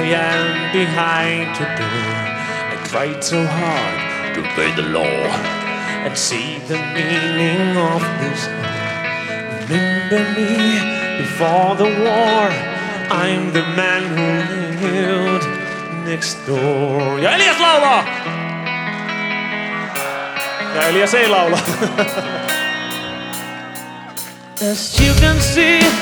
am behind your door. I tried so hard to obey the law and see the meaning of this. Remember me before the war. I'm the man who lived next door. Ja Elias laulaa! Ja Elias ei laula. As you can see,